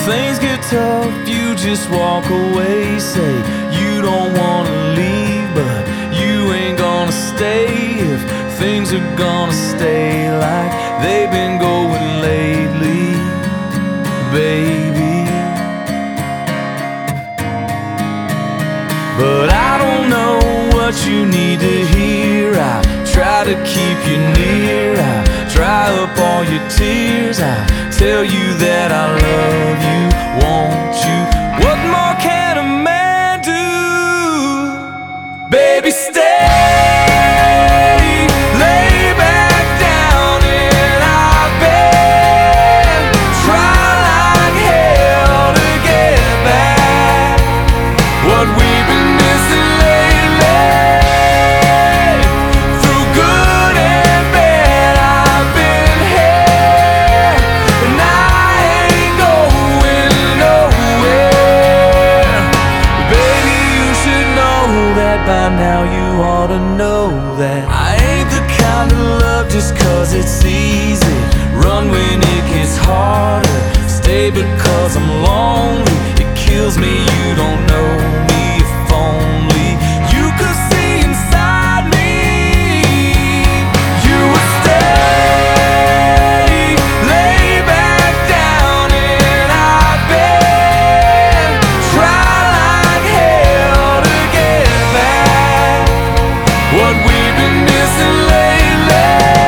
things get tough, you just walk away. Say you don't wanna leave, but you ain't gonna stay if things are gonna stay like they've been going lately, baby. But I don't know what you need to hear. I try to keep you near, I dry up all your tears, I tell you that I love you, want you. What more can a man do? Baby, stay, lay back down in our bed, try like hell to get back what we've been missing lately. Through good and bad I've been here, and I ain't going nowhere. Baby, you should know that by now, you ought to know that I ain't the kind of love just cause it's easy, run when it gets harder, stay because I'm lonely. It kills me you don't know me. If only you could see inside me, you would stay, lay back down in our bed, try like hell to get back what we've been missing lately.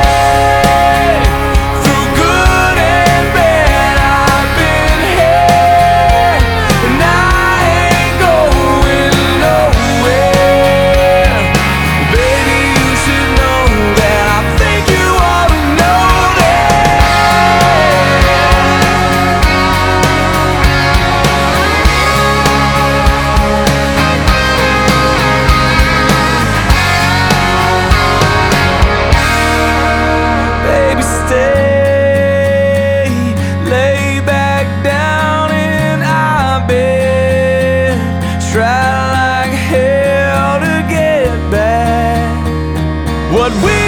Through good and bad I've been here, and I ain't going nowhere. Baby, you should know that. I think you ought to know Baby, stay, lay back down in our bed, try like hell to get back what we